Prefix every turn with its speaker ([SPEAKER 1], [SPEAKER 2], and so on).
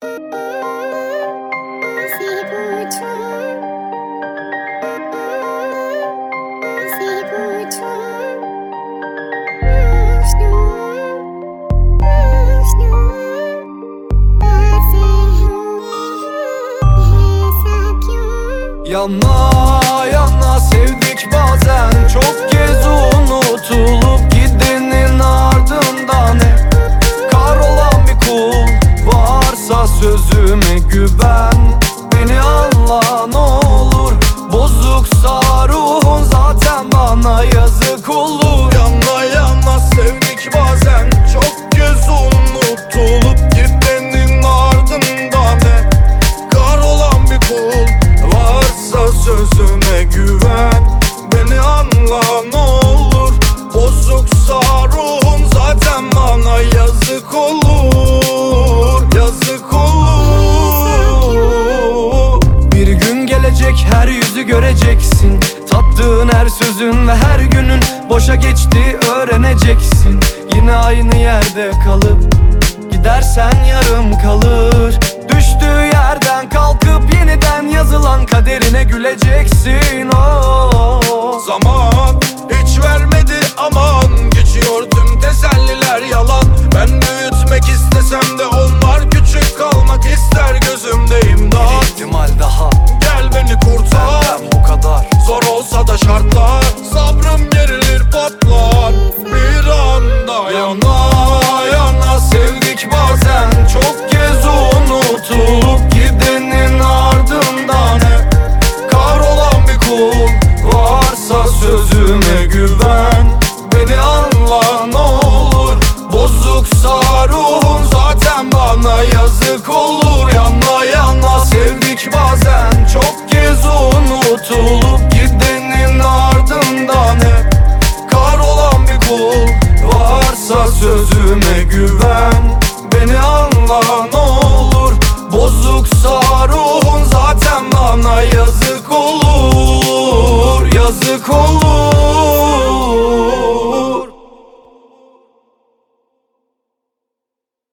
[SPEAKER 1] Yana yana sevdik bazen, çok kez unutulup gidenin ardından hep kahrolan bir kul. Varsa sözüme güven, beni anla ne olur. Bozuksa ruhun zaten bana yazık olur.
[SPEAKER 2] Yana yana sevdik bazen, çok kez unutulup gidenin ardından hep kahrolan bir kul. Varsa sözüme güven, beni anla ne olur. Bozuksa ruhum zaten bana yazık olur. Yazık olur.
[SPEAKER 1] Bir gün gelecek, her yüzü göreceksin. Tattığın her sözün ve her günün boşa geçti öğreneceksin. Yine aynı yerde kalıp gidersen yarım kalır. Düştüğü yerden kalkıp yeniden yazılan kaderine güleceksin.
[SPEAKER 2] Zaman hiç vermedi aman, geçiyor tüm teselliler yalan. Ben büyütmek istesem de onlar küçük kalmak ister gözümde imdat.
[SPEAKER 1] Bir ihtimal daha,
[SPEAKER 2] Gel beni kurtar,
[SPEAKER 1] benden bu kadar.
[SPEAKER 2] zor olsa da şartlar, sabrım gerilir patlar bir anda.
[SPEAKER 1] Yana yana sevdik bazen, çok kez unutulup gidenin ardından hep kahrolan bir kul. Varsa sözüme güven, beni anla ne olur. Bozuksa ruhun zaten bana yazık olur. Yana yana sevdik bazen, çok kez unutulup gidenin ardından hep kahrolan bir kul. Varsa sözüme güven, beni anla ne olur. Bozuksa ruhun zaten bana yazık olur. Yazık olur.